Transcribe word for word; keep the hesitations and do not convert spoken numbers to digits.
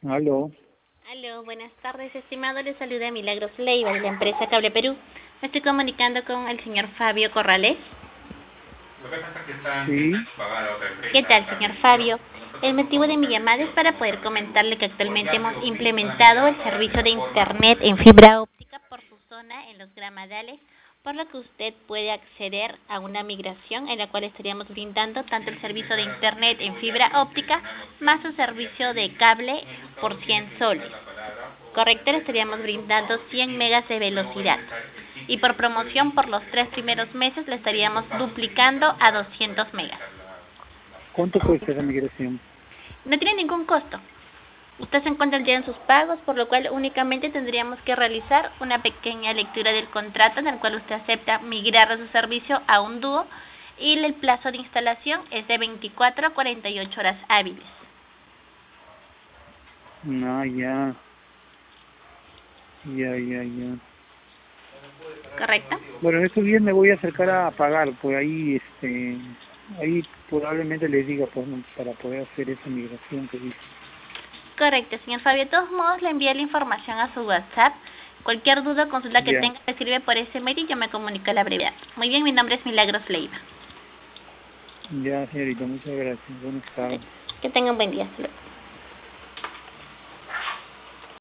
Aló. Aló, buenas tardes, estimado. Le saluda Milagros Leiva de la empresa Cable Perú. Me estoy comunicando con el señor Fabio Corrales. Sí. ¿Qué tal, señor Fabio? El motivo de mi llamada es para poder comentarle que actualmente hemos implementado el servicio de Internet en fibra óptica por su zona en los Gramadales, por lo que usted puede acceder a una migración en la cual estaríamos brindando tanto el servicio de Internet en fibra óptica más su servicio de cable por cien soles. Correcto, le estaríamos brindando cien megas de velocidad. Y por promoción por los tres primeros meses le estaríamos duplicando a doscientos megas. ¿Cuánto cuesta esa migración? No tiene ningún costo. Usted se encuentra ya en sus pagos, por lo cual únicamente tendríamos que realizar una pequeña lectura del contrato en el cual usted acepta migrar de su servicio a un dúo y el plazo de instalación es de veinticuatro a cuarenta y ocho horas hábiles. Ah, ya. Ya, ya, ya. ¿Correcto? Bueno, estos días me voy a acercar a pagar, pues ahí, este, ahí probablemente les diga, pues, ¿no? Para poder hacer esa migración que dice. Correcto, señor Fabio. De todos modos, le envié la información a su WhatsApp. Cualquier duda o consulta que Ya. tenga, me sirve por ese mail y yo me comunico a la brevedad. Muy bien, mi nombre es Milagros Leiva. Ya, señorita, muchas gracias. Buenas tardes. Que tenga un buen día. Hasta luego.